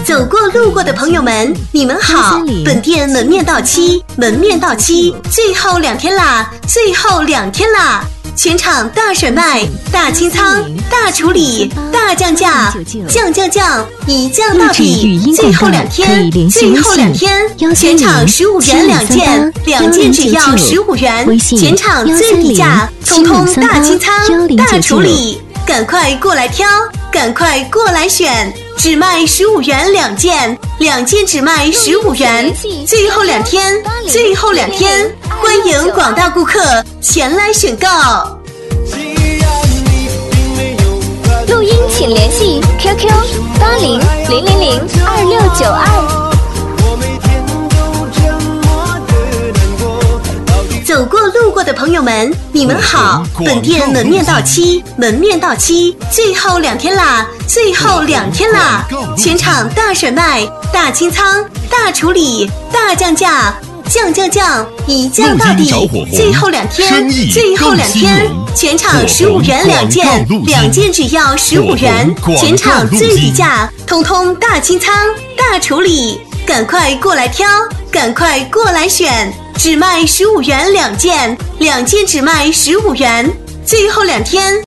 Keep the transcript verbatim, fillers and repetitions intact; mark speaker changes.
Speaker 1: 走过路过的朋友们，你们好！本店门面到期，门面到期，最后两天啦，最后两天啦！全场大甩卖，大清仓，大处理，大降价，降降降，一降到底！最后两天，最后两天，全场十五元两件，两件只要十五元，全场最低价，通通大清仓，大处理，赶快过来挑，赶快过来选！只卖十五元两件，两件只卖十五元，最后两天，最后两天，欢迎广大顾客前来选购。
Speaker 2: 录音请联系 Q Q 八零零零零二六九二。
Speaker 1: 走过路过的朋友们，你们好！本店门面到期，门面到期，最后两天啦，最后两天啦！全场大甩卖，大清仓，大处理，大降价，降降降，一降到底！最后两天，最后两天，全场十五元两件，两件只要十五元，全场最低价，通通大清仓，大处理，赶快过来挑，赶快过来选！只卖十五元两件，两件只卖十五元，最后两天。